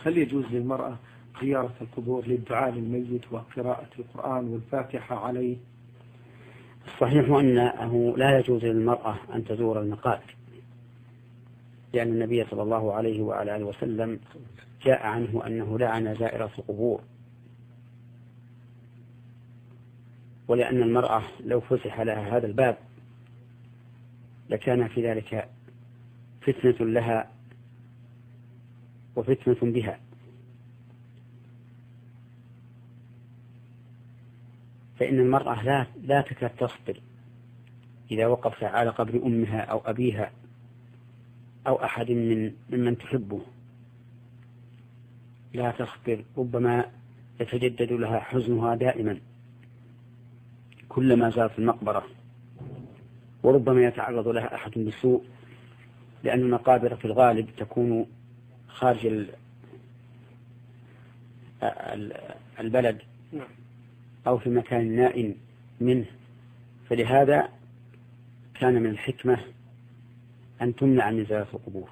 هل يجوز للمرأة زيارة القبور للدعاء للميت وقراءة القرآن والفاتحة عليه؟ الصحيح أنه لا يجوز للمرأة أن تزور المقابر، لأن النبي صلى الله عليه وعلى آله وسلم جاء عنه أنه لعن زائرة القبور، ولأن المرأة لو فسح لها هذا الباب لكان في ذلك فتنة لها وفتنة بها، فإن المرأة لا تكاد تصبر إذا وقفت على قبر أمها أو أبيها أو أحد ممن تحبه، لا تصبر، ربما يتجدد لها حزنها دائما كلما زارت المقبرة، وربما يتعرض لها أحد بالسوء، لأن المقابر في الغالب تكون خارج البلد أو في مكان نائم منه، فلهذا كان من الحكمة أن تمنع من زيارة القبور.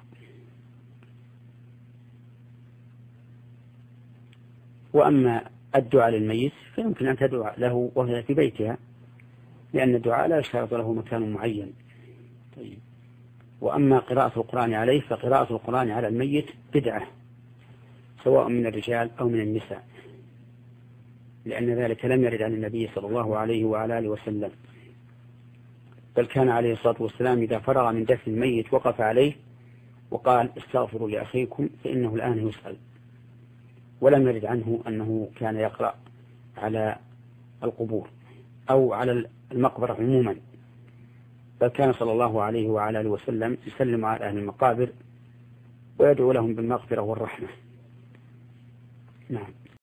وأما الدعاء للميت فيمكن أن تدعو له وهي في بيتها، لأن الدعاء لا يشترط له مكان معين. طيب. وأما قراءة القرآن عليه فقراءة القرآن على الميت بدعة، سواء من الرجال أو من النساء، لأن ذلك لم يرد عن النبي صلى الله عليه وعلى آله وسلم، بل كان عليه الصلاة والسلام إذا فرغ من دفن الميت وقف عليه وقال استغفروا لأخيكم فإنه الآن يسأل، ولم يرد عنه أنه كان يقرأ على القبور أو على المقبرة عموما، بل كان صلى الله عليه وعلى آله وسلم يسلم على أهل المقابر ويدعو لهم بالمغفرة والرحمة. نعم.